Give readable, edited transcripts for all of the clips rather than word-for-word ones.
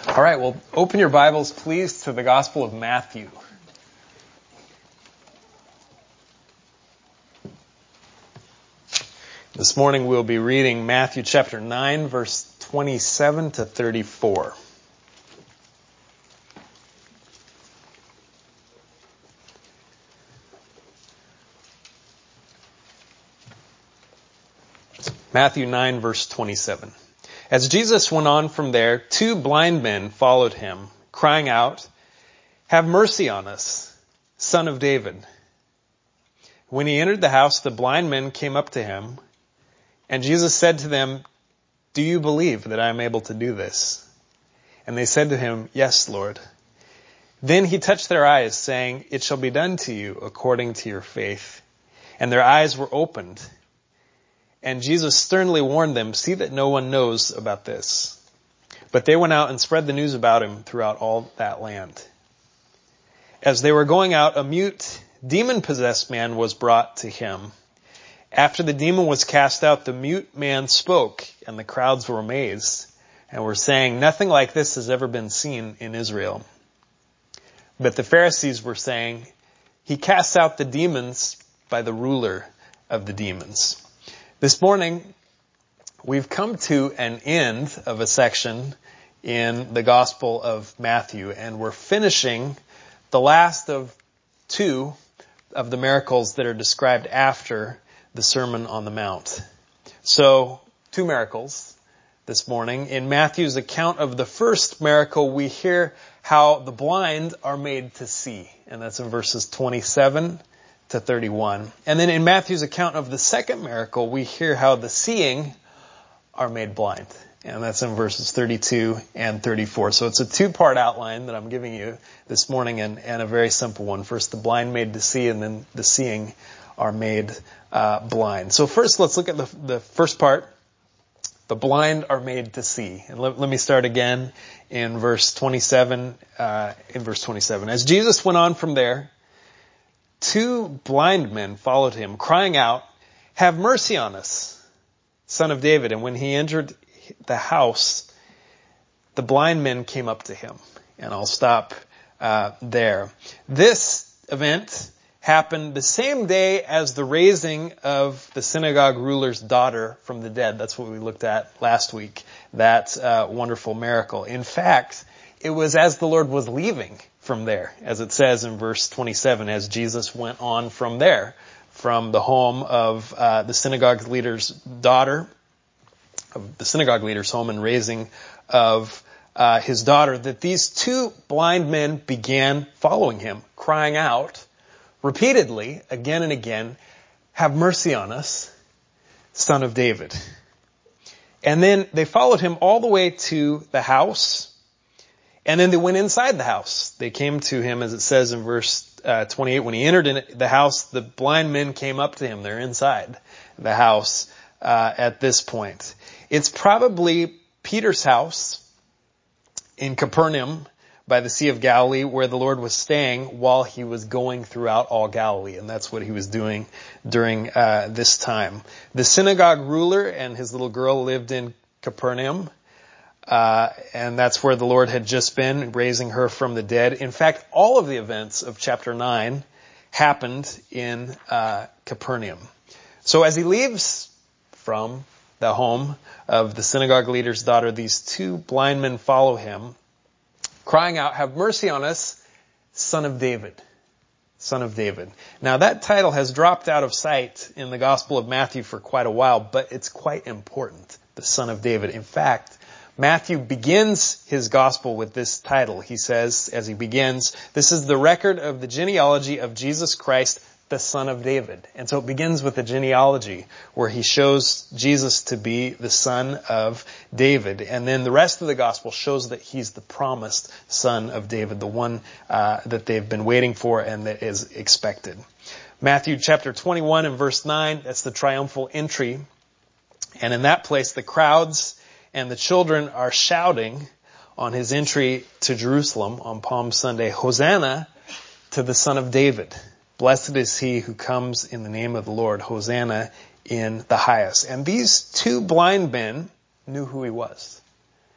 All right, well, open your Bibles, please, to the Gospel of Matthew. This morning we'll be reading Matthew chapter 9, verse 27 to 34. Matthew 9, verse 27. As Jesus went on from there, two blind men followed him, crying out, "Have mercy on us, Son of David." When he entered the house, the blind men came up to him, and Jesus said to them, "Do you believe that I am able to do this?" And they said to him, "Yes, Lord." Then he touched their eyes, saying, "It shall be done to you according to your faith." And their eyes were opened. And Jesus sternly warned them, "See that no one knows about this." But they went out and spread the news about him throughout all that land. As they were going out, a mute, demon-possessed man was brought to him. After the demon was cast out, the mute man spoke, and the crowds were amazed, and were saying, "Nothing like this has ever been seen in Israel." But the Pharisees were saying, "He casts out the demons by the ruler of the demons." This morning, we've come to an end of a section in the Gospel of Matthew, and we're finishing the last of two of the miracles that are described after the Sermon on the Mount. So, two miracles this morning. In Matthew's account of the first miracle, we hear how the blind are made to see, and that's in verses 27 to 31. And then in Matthew's account of the second miracle, we hear how the seeing are made blind. And that's in verses 32 and 34. So it's a two-part outline that I'm giving you this morning, and a very simple one. First, the blind made to see, and then the seeing are made blind. So first, let's look at the first part. The blind are made to see. And let me start again in verse 27. As Jesus went on from there, two blind men followed him, crying out, "Have mercy on us, Son of David." And when he entered the house, the blind men came up to him. And I'll stop there. This event happened the same day as the raising of the synagogue ruler's daughter from the dead. That's what we looked at last week, that wonderful miracle. In fact, it was as the Lord was leaving from there, as it says in verse 27, as Jesus went on from there, from the home of the synagogue leader's daughter, of the synagogue leader's home and raising of his daughter, that these two blind men began following him, crying out repeatedly, again and again, "Have mercy on us, Son of David." And then they followed him all the way to the house. And then they went inside the house. They came to him, as it says in verse 28, when he entered in the house, the blind men came up to him. They're inside the house at this point. It's probably Peter's house in Capernaum by the Sea of Galilee, where the Lord was staying while he was going throughout all Galilee. And that's what he was doing during this time. The synagogue ruler and his little girl lived in Capernaum. And that's where the Lord had just been, raising her from the dead. In fact, all of the events of chapter 9 happened in Capernaum. So as he leaves from the home of the synagogue leader's daughter, these two blind men follow him, crying out, "Have mercy on us, Son of David." Son of David. Now that title has dropped out of sight in the Gospel of Matthew for quite a while, but it's quite important, the Son of David. In fact, Matthew begins his gospel with this title. He says, as he begins, "This is the record of the genealogy of Jesus Christ, the Son of David." And so it begins with a genealogy where he shows Jesus to be the son of David. And then the rest of the gospel shows that he's the promised son of David, the one that they've been waiting for and that is expected. Matthew chapter 21 and verse 9, that's the triumphal entry. And in that place, the crowds and the children are shouting on his entry to Jerusalem on Palm Sunday, "Hosanna to the Son of David. Blessed is he who comes in the name of the Lord. Hosanna in the highest." And these two blind men knew who he was.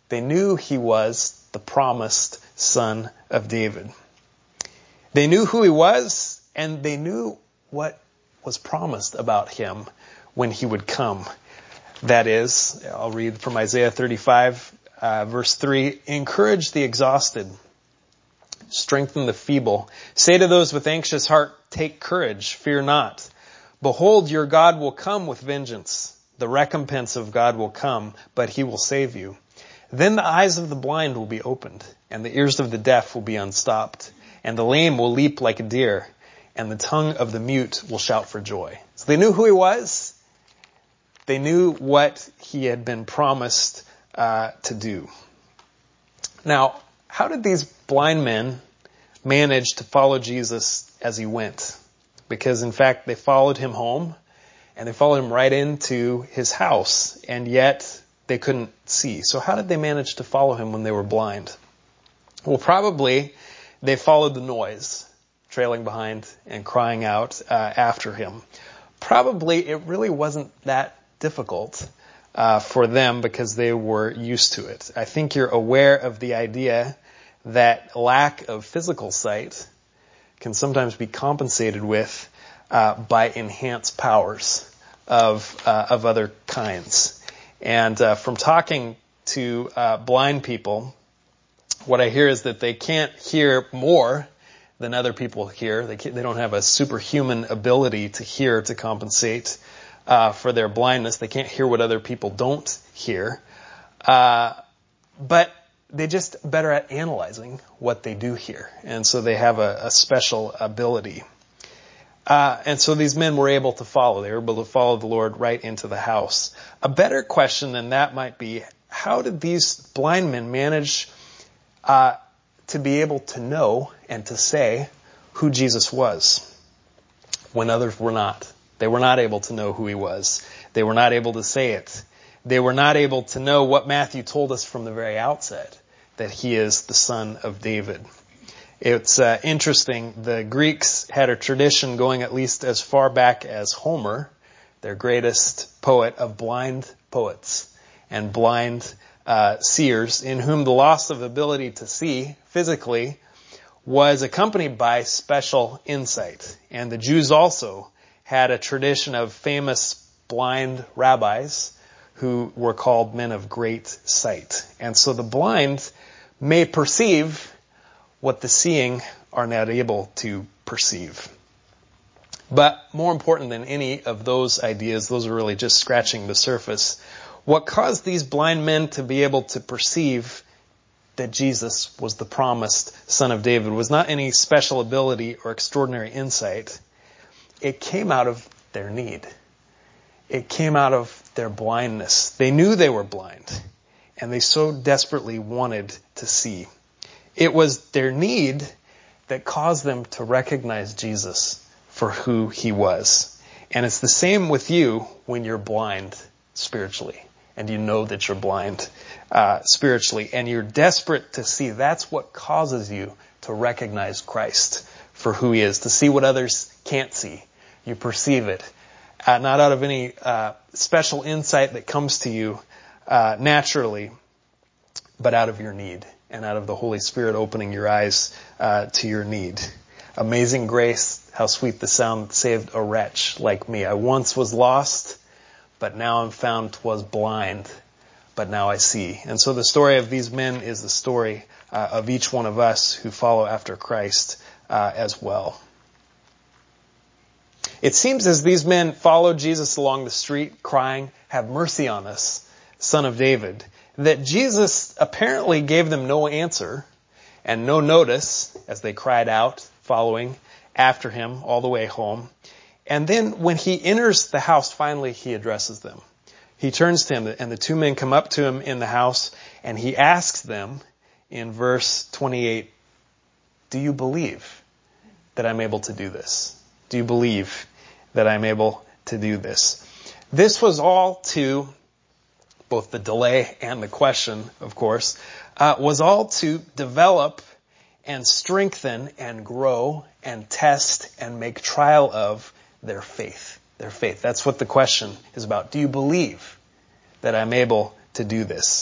They knew he was the promised Son of David. They knew who he was, and they knew what was promised about him when he would come. That is, I'll read from Isaiah 35, verse 3, encourage the exhausted, strengthen the feeble. Say to those with anxious heart, take courage, fear not. Behold, your God will come with vengeance. The recompense of God will come, but he will save you. Then the eyes of the blind will be opened, and the ears of the deaf will be unstopped, and the lame will leap like a deer, and the tongue of the mute will shout for joy. So they knew who he was. They knew what he had been promised to do. Now, how did these blind men manage to follow Jesus as he went? Because, in fact, they followed him home, and they followed him right into his house, and yet they couldn't see. So how did they manage to follow him when they were blind? Well, probably they followed the noise, trailing behind and crying out after him. Probably it really wasn't that difficult for them because they were used to it. I think you're aware of the idea that lack of physical sight can sometimes be compensated with by enhanced powers of other kinds. And from talking to blind people, what I hear is that they can't hear more than other people hear. They don't have a superhuman ability to hear to compensate for their blindness. They can't hear what other people don't hear. But they're just better at analyzing what they do hear. And so they have a special ability. And so these men were able to follow. They were able to follow the Lord right into the house. A better question than that might be, how did these blind men manage to be able to know and to say who Jesus was when others were not? They were not able to know who he was. They were not able to say it. They were not able to know what Matthew told us from the very outset, that he is the Son of David. It's interesting. The Greeks had a tradition going at least as far back as Homer, their greatest poet, of blind poets and blind seers, in whom the loss of ability to see physically was accompanied by special insight. And the Jews also had a tradition of famous blind rabbis who were called men of great sight. And so the blind may perceive what the seeing are not able to perceive. But more important than any of those ideas, those are really just scratching the surface. What caused these blind men to be able to perceive that Jesus was the promised Son of David was not any special ability or extraordinary insight. It came out of their need. It came out of their blindness. They knew they were blind, and they so desperately wanted to see. It was their need that caused them to recognize Jesus for who he was. And it's the same with you when you're blind spiritually, and you know that you're blind spiritually, and you're desperate to see. That's what causes you to recognize Christ for who he is, to see what others can't see. You perceive it, not out of any special insight that comes to you naturally, but out of your need and out of the Holy Spirit opening your eyes to your need. Amazing grace, how sweet the sound that saved a wretch like me. I once was lost, but now I'm found. 'Twas blind, but now I see. And so the story of these men is the story of each one of us who follow after Christ as well. It seems as these men followed Jesus along the street crying, "Have mercy on us, Son of David," that Jesus apparently gave them no answer and no notice as they cried out, following after him all the way home. And then when he enters the house, finally he addresses them. He turns to him, and the two men come up to him in the house, and he asks them in verse 28, "Do you believe that I'm able to do this? Do you believe that I'm able to do this?" This was all to, both the delay and the question, of course, was all to develop and strengthen and grow and test and make trial of their faith. Their faith. That's what the question is about. Do you believe that I'm able to do this?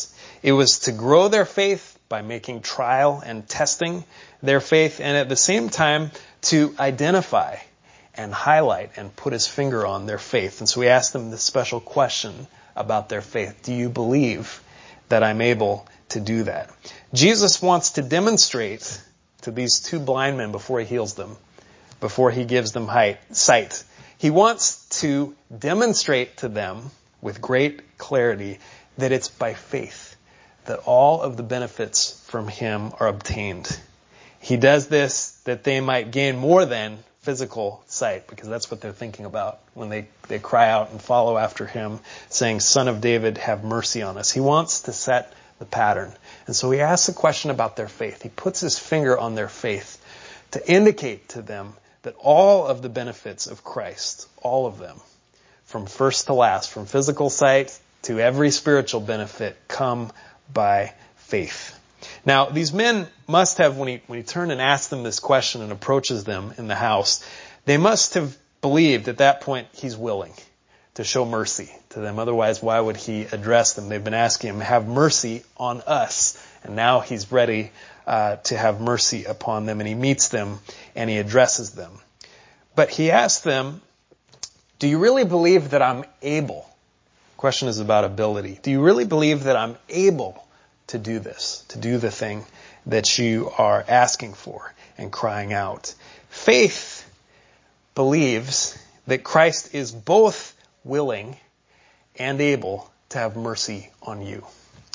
It was to grow their faith by making trial and testing their faith, and at the same time to identify and highlight and put his finger on their faith. And so he asked them this special question about their faith. Do you believe that I'm able to do that? Jesus wants to demonstrate to these two blind men before he heals them, before he gives them sight. He wants to demonstrate to them with great clarity that it's by faith that all of the benefits from him are obtained. He does this that they might gain more than physical sight, because that's what they're thinking about when they cry out and follow after him, saying, Son of David, have mercy on us. He wants to set the pattern. And so he asks a question about their faith. He puts his finger on their faith to indicate to them that all of the benefits of Christ, all of them, from first to last, from physical sight to every spiritual benefit, come by faith. Now, these men must have, when he turned and asked them this question and approaches them in the house, they must have believed at that point he's willing to show mercy to them. Otherwise, why would he address them? They've been asking him, have mercy on us. And now he's ready to have mercy upon them, and he meets them and he addresses them. But he asked them, do you really believe that I'm able? The question is about ability. Do you really believe that I'm able to do this, to do the thing that you are asking for and crying out? Faith believes that Christ is both willing and able to have mercy on you.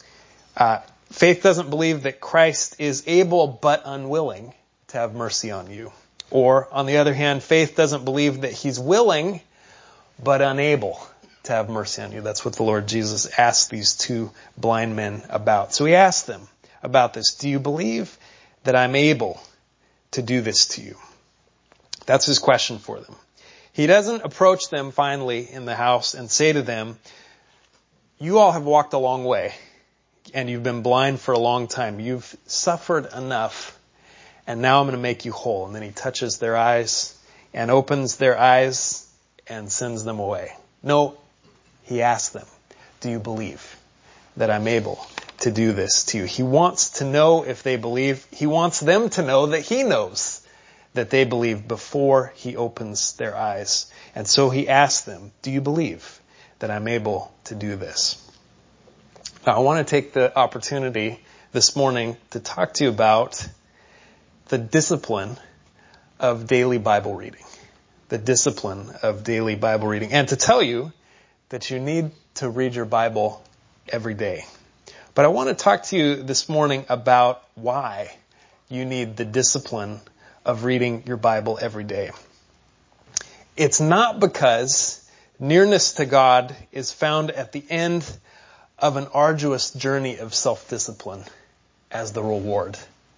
Faith doesn't believe that Christ is able but unwilling to have mercy on you. Or, on the other hand, faith doesn't believe that he's willing but unable to have mercy on you. That's what the Lord Jesus asked these two blind men about. So he asked them about this. Do you believe that I'm able to do this to you? That's his question for them. He doesn't approach them finally in the house and say to them, you all have walked a long way and you've been blind for a long time. You've suffered enough and now I'm going to make you whole. And then he touches their eyes and opens their eyes and sends them away. No, he asks them, do you believe that I'm able to do this to you? He wants to know if they believe. He wants them to know that he knows that they believe before he opens their eyes. And so he asks them, do you believe that I'm able to do this? Now, I want to take the opportunity this morning to talk to you about the discipline of daily Bible reading. The discipline of daily Bible reading. And to tell you that you need to read your Bible every day. But I want to talk to you this morning about why you need the discipline of reading your Bible every day. It's not because nearness to God is found at the end of an arduous journey of self-discipline as the reward.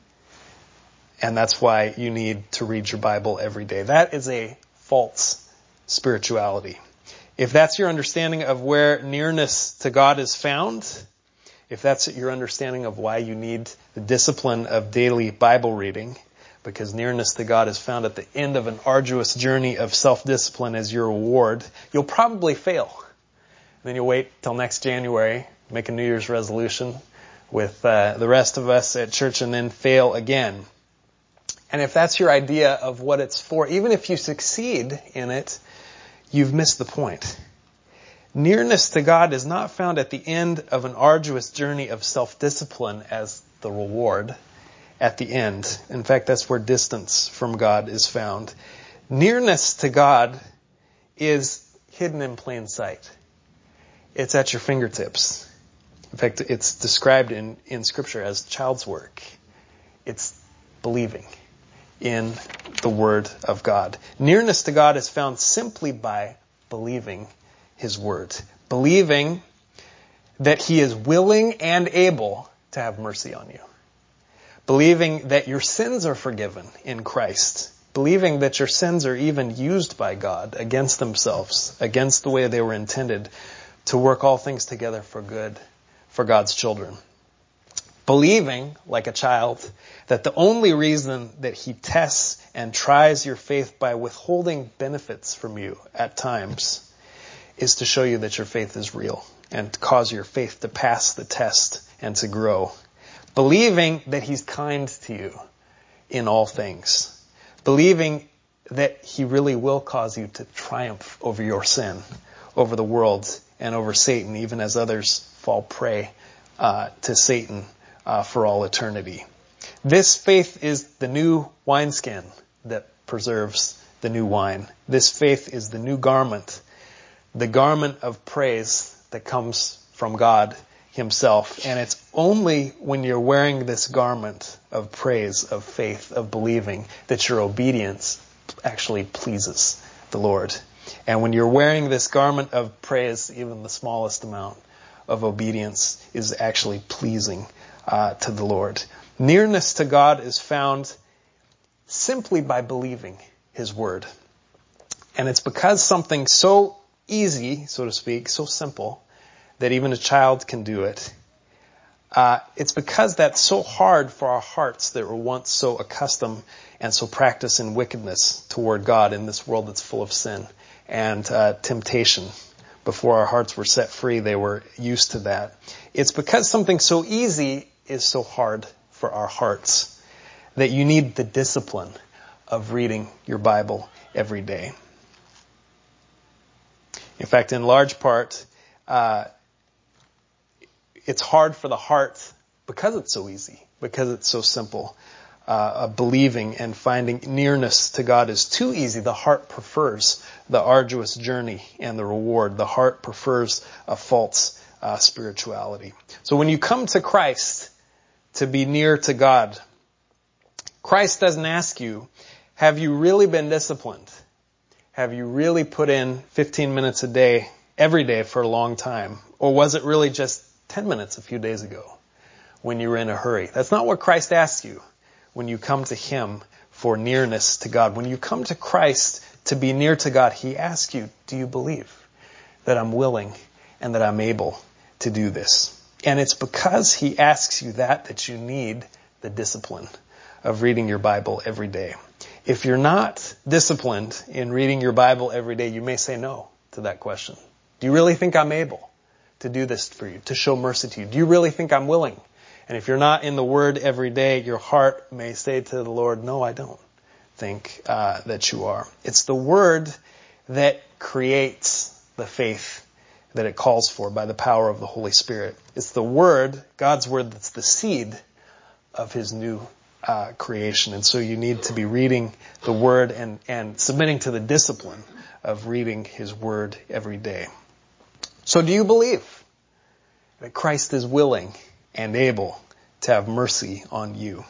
And that's why you need to read your Bible every day. That is a false spirituality. If that's your understanding of where nearness to God is found, if that's your understanding of why you need the discipline of daily Bible reading, because nearness to God is found at the end of an arduous journey of self-discipline as your reward, you'll probably fail. And then you'll wait till next January, make a New Year's resolution with the rest of us at church, and then fail again. And if that's your idea of what it's for, even if you succeed in it, you've missed the point. Nearness to God is not found at the end of an arduous journey of self-discipline as the reward at the end. In fact, that's where distance from God is found. Nearness to God is hidden in plain sight. It's at your fingertips. In fact, it's described in Scripture as child's work. It's believing in the Word of God. Nearness to God is found simply by believing His Word. Believing that He is willing and able to have mercy on you. Believing that your sins are forgiven in Christ. Believing that your sins are even used by God against themselves, against the way they were intended, to work all things together for good for God's children. Believing, like a child, that the only reason that He tests and tries your faith by withholding benefits from you at times is to show you that your faith is real and cause your faith to pass the test and to grow. Believing that He's kind to you in all things. Believing that He really will cause you to triumph over your sin, over the world, and over Satan, even as others fall prey to Satan for all eternity. This faith is the new wineskin that preserves the new wine. This faith is the new garment, the garment of praise that comes from God Himself. And it's only when you're wearing this garment of praise, of faith, of believing, that your obedience actually pleases the Lord. And when you're wearing this garment of praise, even the smallest amount of obedience is actually pleasing to the Lord. Nearness to God is found simply by believing His Word. And it's because something so easy, so to speak, so simple, that even a child can do it. It's because that's so hard for our hearts that were once so accustomed and so practiced in wickedness toward God in this world that's full of sin and temptation. Before our hearts were set free, they were used to that. It's because something so easy is so hard for our hearts that you need the discipline of reading your Bible every day. In fact, in large part, it's hard for the heart because it's so easy, because it's so simple. Believing and finding nearness to God is too easy. The heart prefers the arduous journey and the reward. The heart prefers a false spirituality. So when you come to Christ to be near to God, Christ doesn't ask you, have you really been disciplined? Have you really put in 15 minutes a day, every day for a long time? Or was it really just 10 minutes a few days ago when you were in a hurry? That's not what Christ asks you when you come to Him for nearness to God. When you come to Christ to be near to God, He asks you, do you believe that I'm willing and that I'm able to do this? And it's because He asks you that you need the discipline of reading your Bible every day. If you're not disciplined in reading your Bible every day, you may say no to that question. Do you really think I'm able to do this for you, to show mercy to you? Do you really think I'm willing? And if you're not in the Word every day, your heart may say to the Lord, no, I don't think that you are. It's the Word that creates the faith that it calls for by the power of the Holy Spirit. It's the Word, God's Word, that's the seed of His new creation. And so you need to be reading the Word and submitting to the discipline of reading His Word every day. So do you believe that Christ is willing and able to have mercy on you?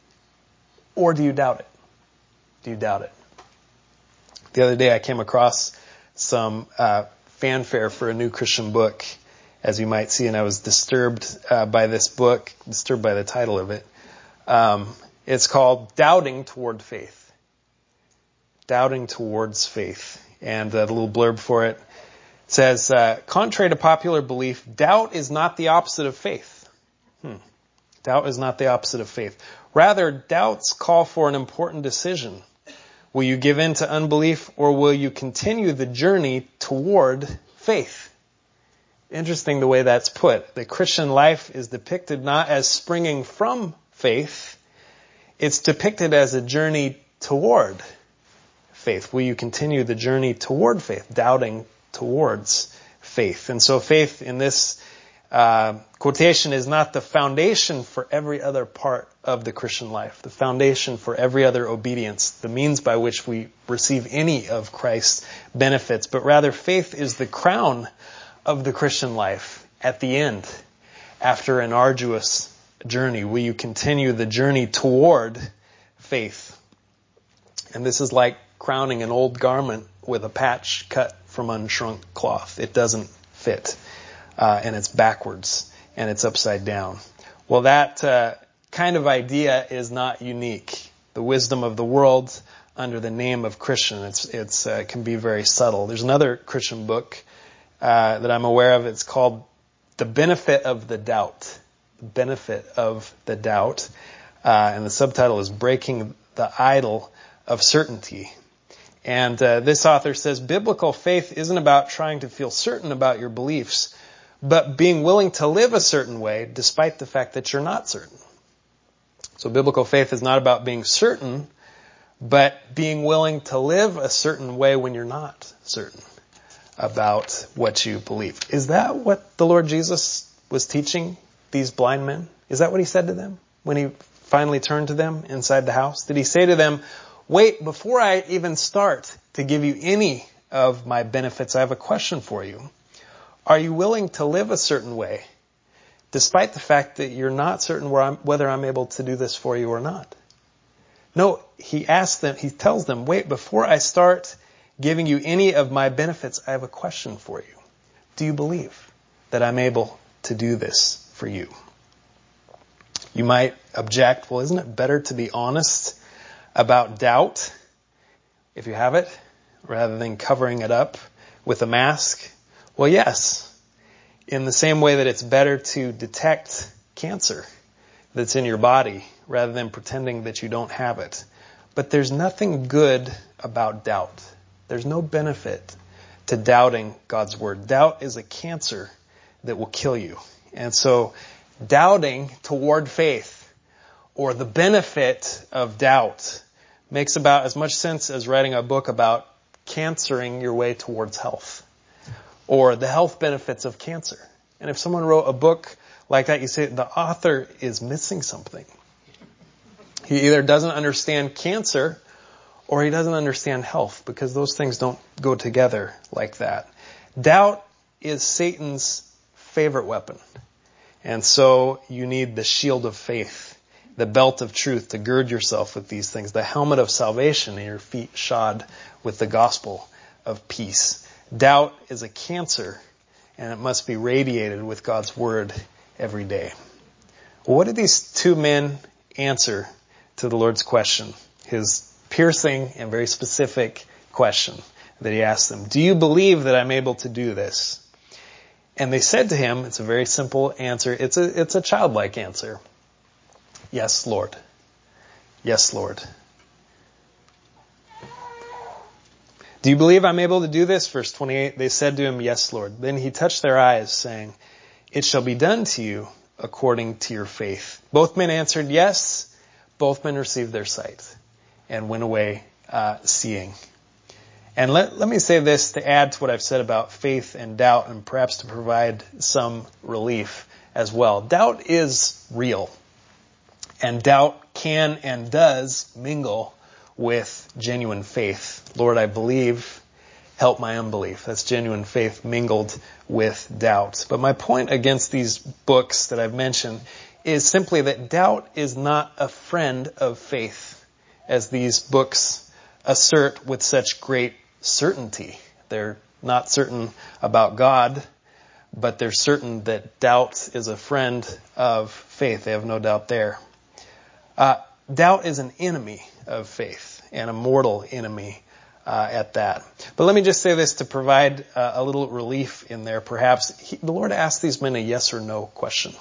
Or do you doubt it? Do you doubt it? The other day I came across some fanfare for a new Christian book, as you might see, and I was disturbed by this book, disturbed by the title of it. It's called Doubting Toward Faith. Doubting Towards Faith. And the little blurb for it says, contrary to popular belief, doubt is not the opposite of faith. Doubt is not the opposite of faith. Rather, doubts call for an important decision. Will you give in to unbelief, or will you continue the journey toward faith? Interesting the way that's put. The Christian life is depicted not as springing from faith. It's depicted as a journey toward faith. Will you continue the journey toward faith, doubting towards faith? And so faith in this quotation is not the foundation for every other part of the Christian life, the foundation for every other obedience, the means by which we receive any of Christ's benefits, but rather faith is the crown of the Christian life at the end, after an arduous journey. Will you continue the journey toward faith? And this is like crowning an old garment with a patch cut from unshrunk cloth. It doesn't fit. And it's backwards and it's upside down. Well, that kind of idea is not unique. The wisdom of the world under the name of Christian, it's can be very subtle. There's another Christian book that I'm aware of. It's called The Benefit of the Doubt. The Benefit of the Doubt. And the subtitle is Breaking the Idol of Certainty. And this author says, biblical faith isn't about trying to feel certain about your beliefs, but being willing to live a certain way despite the fact that you're not certain. So biblical faith is not about being certain, but being willing to live a certain way when you're not certain about what you believe. Is that what the Lord Jesus was teaching these blind men? Is that what he said to them when he finally turned to them inside the house? Did he say to them, wait, before I even start to give you any of my benefits, I have a question for you. Are you willing to live a certain way despite the fact that you're not certain whether I'm able to do this for you or not? No, he tells them, wait, before I start giving you any of my benefits, I have a question for you. Do you believe that I'm able to do this for you? You might object, well, isn't it better to be honest about doubt, if you have it, rather than covering it up with a mask? Well, yes. In the same way that it's better to detect cancer that's in your body rather than pretending that you don't have it. But there's nothing good about doubt. There's no benefit to doubting God's word. Doubt is a cancer that will kill you. And so doubting toward faith, or the benefit of doubt, makes about as much sense as writing a book about cancering your way towards health, or the health benefits of cancer. And if someone wrote a book like that, you say the author is missing something. He either doesn't understand cancer or he doesn't understand health, because those things don't go together like that. Doubt is Satan's favorite weapon. And so you need the shield of faith, the belt of truth to gird yourself with these things, the helmet of salvation, and your feet shod with the gospel of peace. Doubt is a cancer, and it must be radiated with God's word every day. Well, what did these two men answer to the Lord's question? His piercing and very specific question that he asked them. Do you believe that I'm able to do this? And they said to him, it's a very simple answer. It's a childlike answer. Yes, Lord. Yes, Lord. Do you believe I'm able to do this? Verse 28, they said to him, yes, Lord. Then he touched their eyes, saying, it shall be done to you according to your faith. Both men answered yes. Both men received their sight and went away seeing. And let me say this to add to what I've said about faith and doubt, and perhaps to provide some relief as well. Doubt is real. And doubt can and does mingle with genuine faith. Lord, I believe, help my unbelief. That's genuine faith mingled with doubt. But my point against these books that I've mentioned is simply that doubt is not a friend of faith, as these books assert with such great certainty. They're not certain about God, but they're certain that doubt is a friend of faith. They have no doubt there. Doubt is an enemy of faith, and a mortal enemy at that. But let me just say this to provide a little relief in there. Perhaps the Lord asked these men a yes or no question.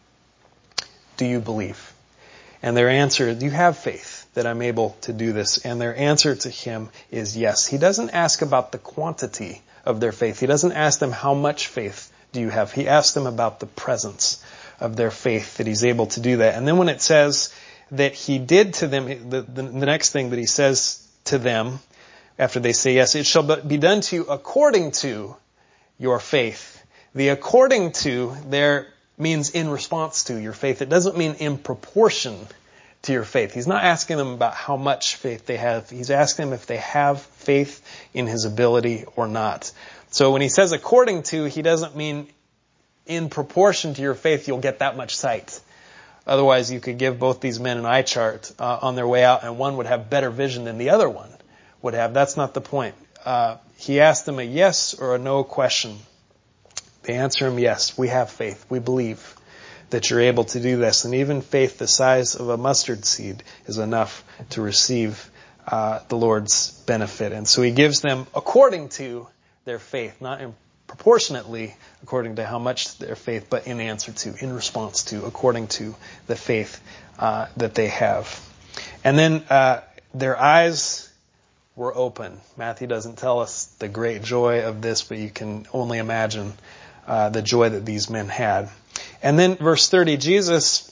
Do you believe? And their answer, do you have faith that I'm able to do this? And their answer to him is yes. He doesn't ask about the quantity of their faith. He doesn't ask them how much faith do you have. He asks them about the presence of their faith, that he's able to do that. And then when it says that he did to them, the next thing that he says to them after they say yes, it shall be done to you according to your faith. The according to there means in response to your faith. It doesn't mean in proportion to your faith. He's not asking them about how much faith they have. He's asking them if they have faith in his ability or not. So when he says according to, he doesn't mean in proportion to your faith you'll get that much sight. Otherwise, you could give both these men an eye chart on their way out, and one would have better vision than the other one would have. That's not the point. He asked them a yes or a no question. They answer him yes. We have faith. We believe that you're able to do this. And even faith the size of a mustard seed is enough to receive the Lord's benefit. And so he gives them according to their faith, not in proportionately according to how much their faith, but in answer to, in response to, according to the faith that they have. And then their eyes were open. Matthew doesn't tell us the great joy of this, but you can only imagine the joy that these men had. And then verse 30, Jesus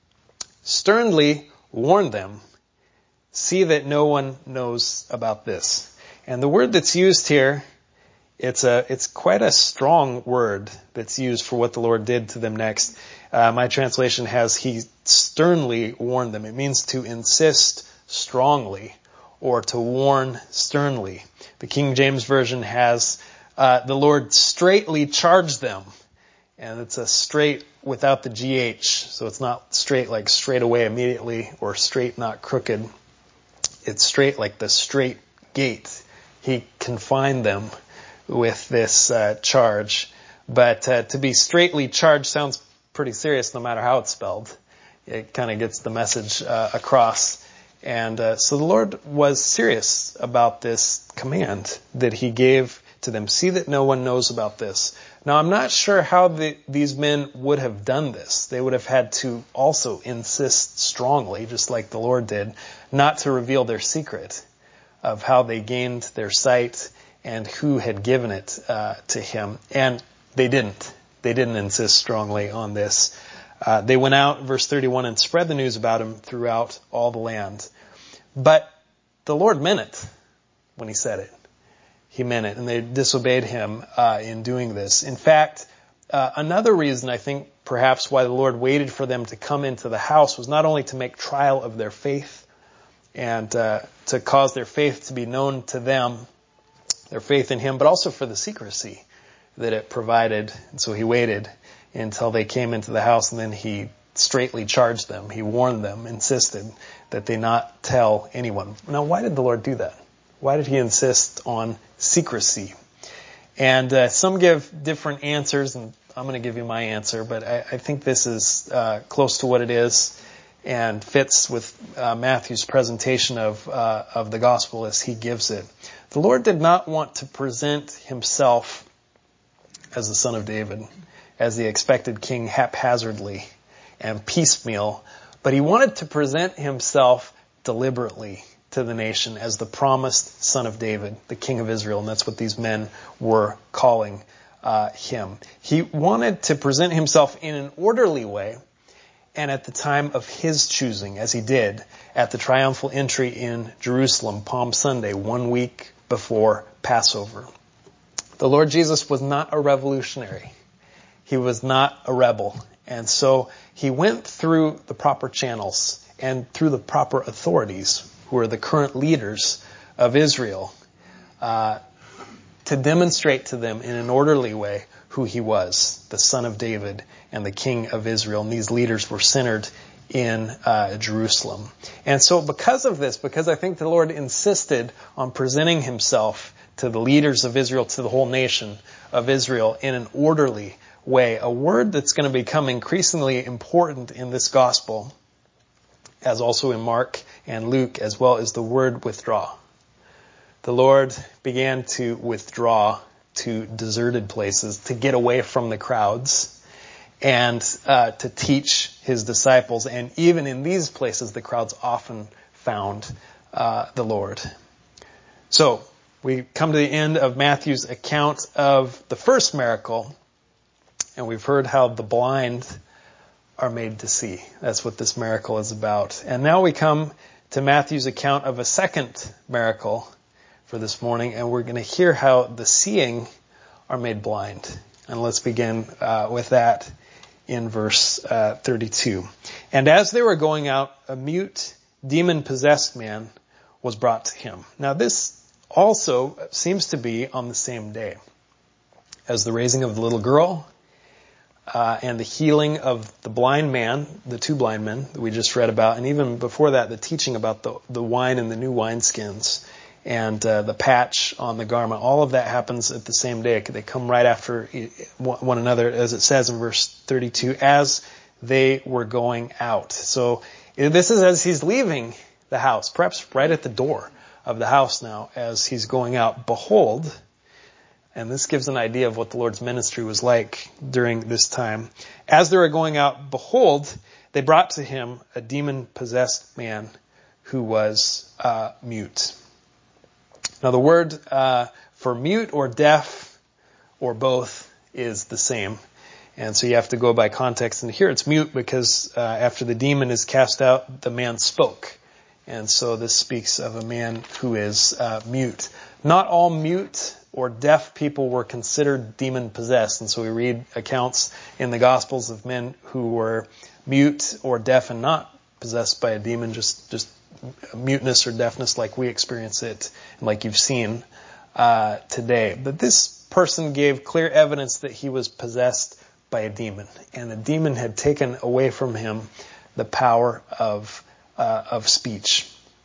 sternly warned them, "See that no one knows about this." And the word that's used here, it's quite a strong word that's used for what the Lord did to them next. My translation has, He sternly warned them. It means to insist strongly or to warn sternly. The King James Version has, the Lord straightly charged them. And it's a straight without the GH. So it's not straight like straight away immediately, or straight not crooked. It's straight like the straight gate. He confined them with this charge. But to be straightly charged sounds pretty serious no matter how it's spelled. It kind of gets the message across. And so the Lord was serious about this command that He gave to them. See that no one knows about this. Now, I'm not sure how these men would have done this. They would have had to also insist strongly, just like the Lord did, not to reveal their secret of how they gained their sight and who had given it to Him. And they didn't. They didn't insist strongly on this. They went out, verse 31, and spread the news about Him throughout all the land. But the Lord meant it when He said it. He meant it, and they disobeyed Him in doing this. In fact, another reason I think perhaps why the Lord waited for them to come into the house was not only to make trial of their faith and to cause their faith to be known to them, their faith in Him, but also for the secrecy that it provided. And so He waited until they came into the house, and then He straightly charged them. He warned them, insisted that they not tell anyone. Now, why did the Lord do that? Why did He insist on secrecy? And some give different answers, and I'm going to give you my answer, but I think this is close to what it is and fits with Matthew's presentation of the gospel as he gives it. The Lord did not want to present Himself as the Son of David, as the expected king haphazardly and piecemeal, but He wanted to present Himself deliberately to the nation as the promised Son of David, the King of Israel, and that's what these men were calling Him. He wanted to present Himself in an orderly way and at the time of His choosing, as He did at the triumphal entry in Jerusalem, Palm Sunday, 1 week before Passover. The Lord Jesus was not a revolutionary. He was not a rebel. And so He went through the proper channels and through the proper authorities, who are the current leaders of Israel, to demonstrate to them in an orderly way who He was, the Son of David and the King of Israel. And these leaders were centered in Jerusalem. And so because of this, because I think the Lord insisted on presenting Himself to the leaders of Israel, to the whole nation of Israel in an orderly way, a word that's going to become increasingly important in this gospel, as also in Mark and Luke, as well as the word withdraw. The Lord began to withdraw to deserted places, to get away from the crowds, and to teach His disciples. And even in these places, the crowds often found the Lord. So, we come to the end of Matthew's account of the first miracle, and we've heard how the blind are made to see. That's what this miracle is about. And now we come to Matthew's account of a second miracle for this morning, and we're going to hear how the seeing are made blind. And let's begin with that in verse 32. And as they were going out, a mute, demon-possessed man was brought to Him. Now this also seems to be on the same day as the raising of the little girl, and the healing of the blind man, the two blind men that we just read about, and even before that, the teaching about the wine and the new wineskins, and the patch on the garment. All of that happens at the same day. They come right after one another, as it says in verse 32, as they were going out. So this is as He's leaving the house, perhaps right at the door of the house now, as He's going out. Behold, and this gives an idea of what the Lord's ministry was like during this time. As they were going out, behold, they brought to Him a demon-possessed man who was mute. Now the word for mute or deaf or both is the same. And so you have to go by context. And here it's mute because after the demon is cast out, the man spoke. And so this speaks of a man who is mute. Not all mute or deaf people were considered demon-possessed. And so we read accounts in the Gospels of men who were mute or deaf and not possessed by a demon, just muteness or deafness like we experience it and like you've seen today. But this person gave clear evidence that he was possessed by a demon, and the demon had taken away from him the power of speech.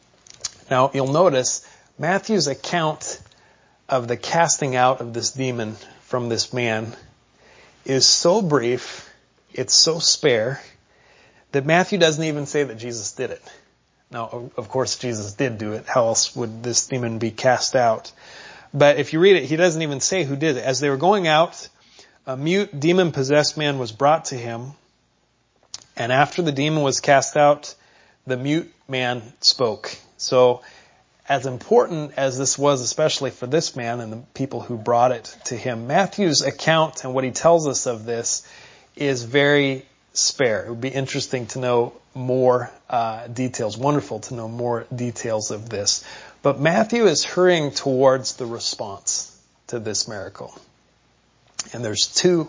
Now you'll notice Matthew's account of the casting out of this demon from this man is so brief, it's so spare, that Matthew doesn't even say that Jesus did it. Now, of course, Jesus did do it. How else would this demon be cast out? But if you read it, he doesn't even say who did it. As they were going out, a mute, demon-possessed man was brought to him, and after the demon was cast out, the mute man spoke. So, as important as this was, especially for this man and the people who brought it to him, Matthew's account and what he tells us of this is very spare. It would be interesting to know more details, wonderful to know more details of this. But Matthew is hurrying towards the response to this miracle. And there's two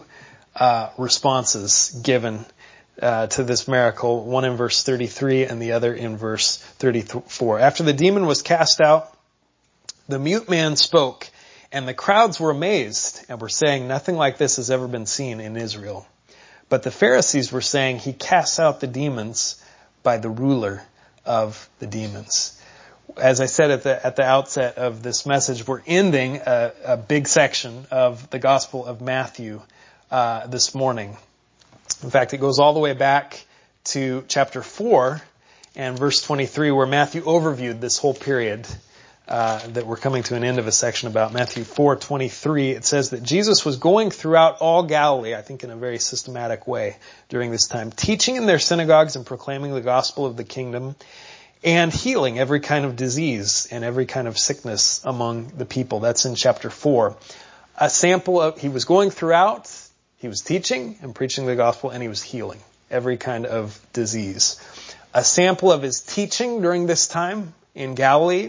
responses given to this miracle, one in verse 33 and the other in verse 34. After the demon was cast out, the mute man spoke, and the crowds were amazed and were saying, nothing like this has ever been seen in Israel. But the Pharisees were saying, he casts out the demons by the ruler of the demons. As I said at the outset of this message, we're ending a big section of the Gospel of Matthew this morning. In fact, it goes all the way back to chapter 4 and verse 23, where Matthew overviewed this whole period that we're coming to an end of a section about. Matthew 4:23, it says that Jesus was going throughout all Galilee, I think in a very systematic way during this time, teaching in their synagogues and proclaiming the gospel of the kingdom and healing every kind of disease and every kind of sickness among the people. That's in chapter 4. A sample of, he was going throughout, he was teaching and preaching the gospel, and he was healing every kind of disease. A sample of his teaching during this time in Galilee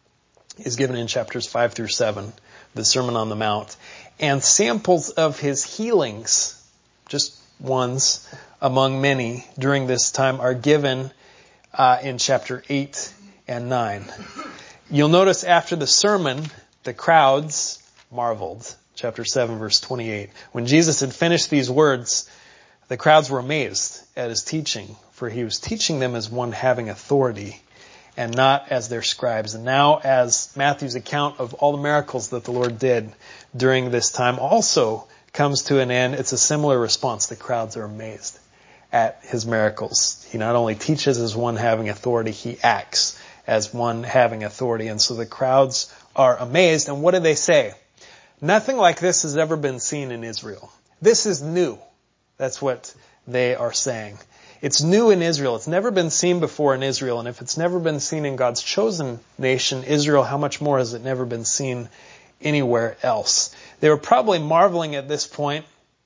is given in chapters 5 through 7, the Sermon on the Mount. And samples of his healings, just ones among many during this time, are given in chapter 8 and 9. You'll notice after the sermon, the crowds marveled. Chapter 7, verse 28. When Jesus had finished these words, the crowds were amazed at his teaching, for he was teaching them as one having authority and not as their scribes. And now, as Matthew's account of all the miracles that the Lord did during this time also comes to an end, it's a similar response. The crowds are amazed at his miracles. He not only teaches as one having authority, he acts as one having authority. And so the crowds are amazed. And what do they say? Nothing like this has ever been seen in Israel. This is new. That's what they are saying. It's new in Israel. It's never been seen before in Israel. And if it's never been seen in God's chosen nation, Israel, how much more has it never been seen anywhere else? They were probably marveling at this point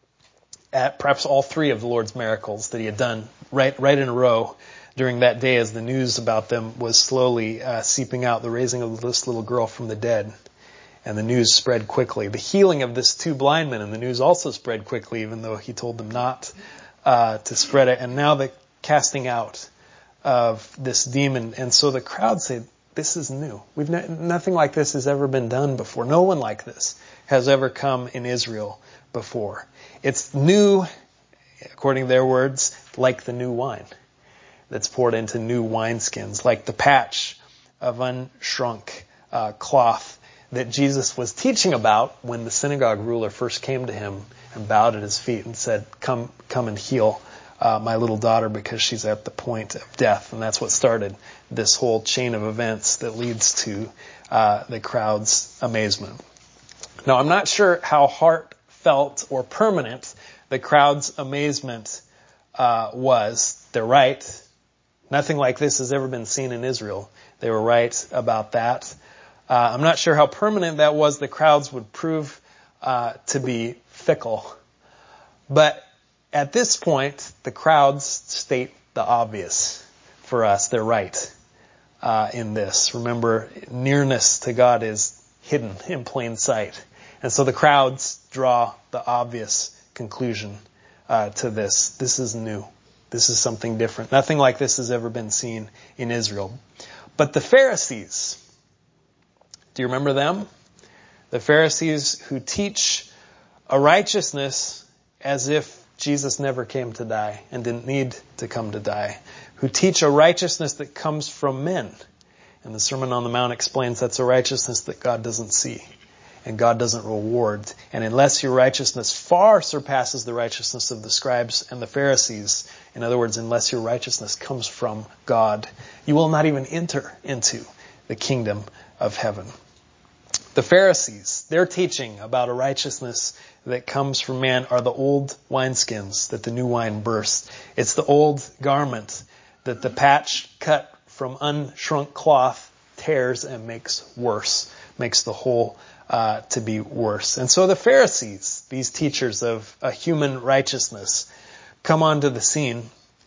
at perhaps all three of the Lord's miracles that he had done right in a row during that day as the news about them was slowly seeping out, the raising of this little girl from the dead. And the news spread quickly. The healing of this two blind men, and the news also spread quickly, even though he told them not to spread it. And now the casting out of this demon. And so the crowd say, this is new. Nothing like this has ever been done before. No one like this has ever come in Israel before. It's new, according to their words, like the new wine that's poured into new wineskins, like the patch of unshrunk cloth that Jesus was teaching about when the synagogue ruler first came to him and bowed at his feet and said, come and heal my little daughter because she's at the point of death. And that's what started this whole chain of events that leads to the crowd's amazement. Now, I'm not sure how heartfelt or permanent the crowd's amazement was. They're right. Nothing like this has ever been seen in Israel. They were right about that. I'm not sure how permanent that was. The crowds would prove to be fickle. But at this point, the crowds state the obvious for us. They're right in this. Remember, nearness to God is hidden in plain sight. And so the crowds draw the obvious conclusion to this. This is new. This is something different. Nothing like this has ever been seen in Israel. But the Pharisees, do you remember them? The Pharisees who teach a righteousness as if Jesus never came to die and didn't need to come to die. Who teach a righteousness that comes from men. And the Sermon on the Mount explains that's a righteousness that God doesn't see and God doesn't reward. And unless your righteousness far surpasses the righteousness of the scribes and the Pharisees, in other words, unless your righteousness comes from God, you will not even enter into the kingdom of heaven. The Pharisees, their teaching about a righteousness that comes from man are the old wineskins that the new wine bursts. It's the old garment that the patch cut from unshrunk cloth tears and makes worse, makes the whole to be worse. And so the Pharisees, these teachers of a human righteousness, come onto the scene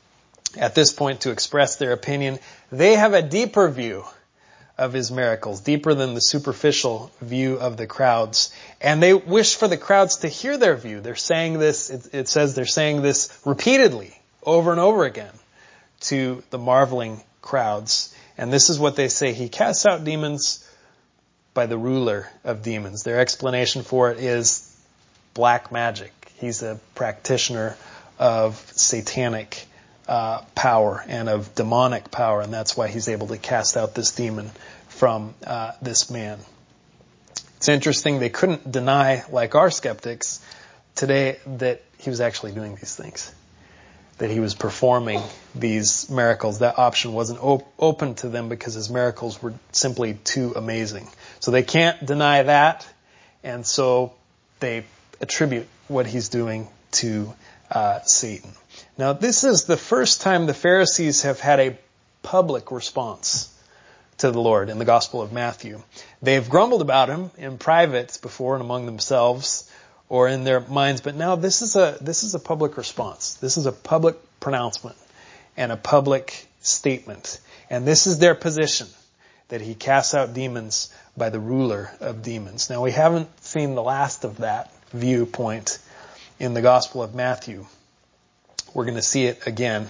at this point to express their opinion. They have a deeper view of his miracles, deeper than the superficial view of the crowds. And they wish for the crowds to hear their view. They're saying this, it says they're saying this repeatedly, over and over again, to the marveling crowds. And this is what they say: he casts out demons by the ruler of demons. Their explanation for it is black magic. He's a practitioner of satanic power and of demonic power, and that's why he's able to cast out this demon from this man. It's interesting, they couldn't deny, like our skeptics today, that he was actually doing these things, that he was performing these miracles. That option wasn't open to them because his miracles were simply too amazing. So they can't deny that, and so they attribute what he's doing to Satan. Now, this is the first time the Pharisees have had a public response to the Lord in the Gospel of Matthew. They've grumbled about him in private before and among themselves or in their minds, but now this is a public response. This is a public pronouncement and a public statement. And this is their position, that he casts out demons by the ruler of demons. Now, we haven't seen the last of that viewpoint in the Gospel of Matthew. We're going to see it again.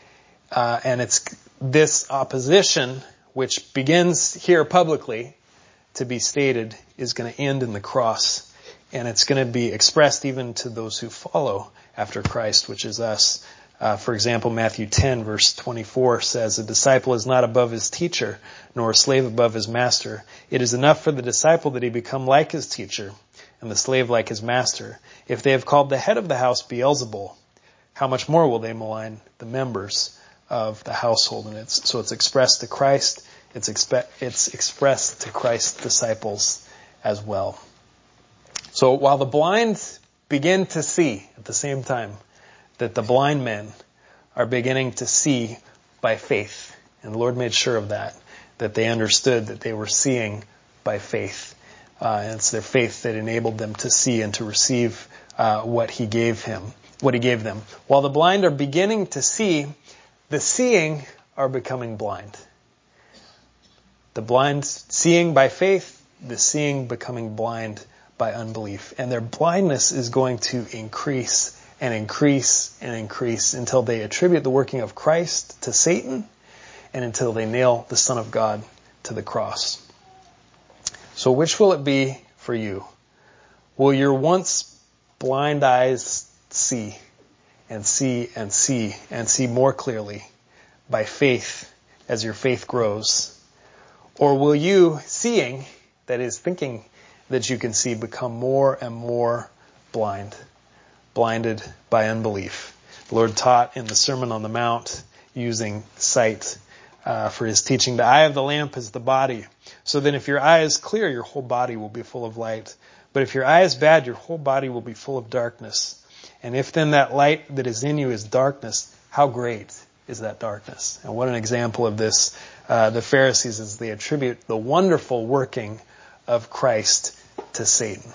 And it's this opposition, which begins here publicly to be stated, is going to end in the cross. And it's going to be expressed even to those who follow after Christ, which is us. For example, Matthew 10 verse 24 says, "A disciple is not above his teacher, nor a slave above his master. It is enough for the disciple that he become like his teacher, and the slave like his master. If they have called the head of the house Beelzebul, how much more will they malign the members of the household?" And it's expressed to Christ. It's expressed to Christ's disciples as well. So while the blind begin to see at the same time that the blind men are beginning to see by faith, and the Lord made sure of that they understood that they were seeing by faith. And it's their faith that enabled them to see and to receive what He gave them. While the blind are beginning to see, the seeing are becoming blind. The blind seeing by faith, the seeing becoming blind by unbelief. And their blindness is going to increase and increase and increase until they attribute the working of Christ to Satan and until they nail the Son of God to the cross. So which will it be for you? Will your once blind eyes see and see and see and see more clearly by faith as your faith grows? Or will you, seeing, that is thinking that you can see, become more and more blinded by unbelief? The Lord taught in the Sermon on the Mount using sight for His teaching. The eye of the lamp is the body. So then if your eye is clear, your whole body will be full of light. But if your eye is bad, your whole body will be full of darkness. And if then that light that is in you is darkness, how great is that darkness? And what an example of this, the Pharisees, as they attribute the wonderful working of Christ to Satan.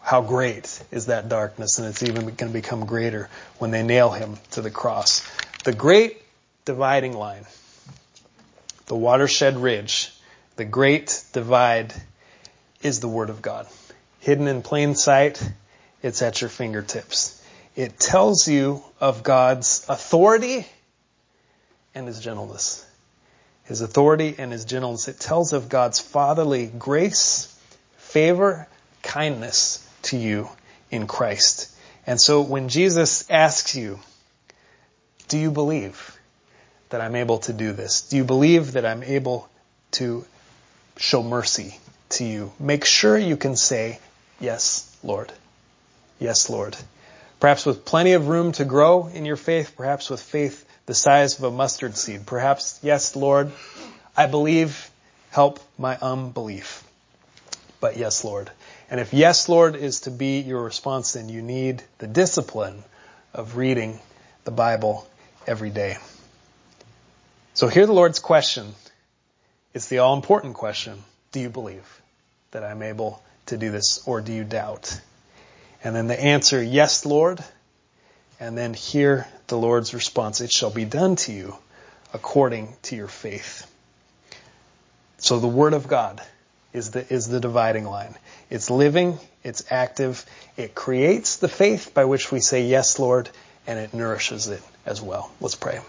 how great is that darkness, and it's even going to become greater when they nail him to the cross. The great dividing line, the watershed ridge, the great divide is the Word of God. Hidden in plain sight, it's at your fingertips. It tells you of God's authority and His gentleness. His authority and His gentleness. It tells of God's fatherly grace, favor, kindness to you in Christ. And so when Jesus asks you, do you believe that I'm able to do this? Do you believe that I'm able to show mercy to you? Make sure you can say, yes, Lord. Yes, Lord. Perhaps with plenty of room to grow in your faith, perhaps with faith the size of a mustard seed. Perhaps, yes, Lord, I believe, help my unbelief. But yes, Lord. And if yes, Lord, is to be your response, then you need the discipline of reading the Bible every day. So hear the Lord's question. It's the all-important question. Do you believe that I'm able to do this, or do you doubt? And then the answer, yes, Lord. And then hear the Lord's response. It shall be done to you according to your faith. So the Word of God is the dividing line. It's living, it's active, it creates the faith by which we say, yes, Lord, and it nourishes it as well. Let's pray.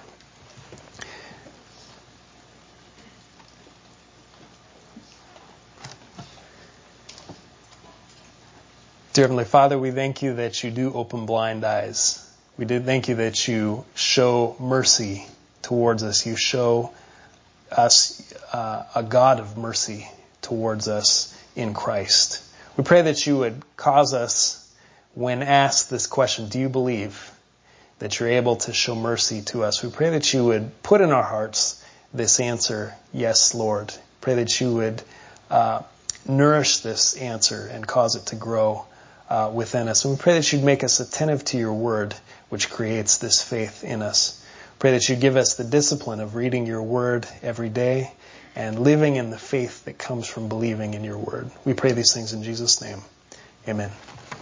Dear Heavenly Father, we thank you that you do open blind eyes. We do thank you that you show mercy towards us. You show us a God of mercy towards us in Christ. We pray that you would cause us, when asked this question, do you believe that you're able to show mercy to us? We pray that you would put in our hearts this answer, yes, Lord. Pray that you would nourish this answer and cause it to grow within us. And we pray that you'd make us attentive to your word, which creates this faith in us. Pray that you give us the discipline of reading your word every day and living in the faith that comes from believing in your word. We pray these things in Jesus' name. Amen.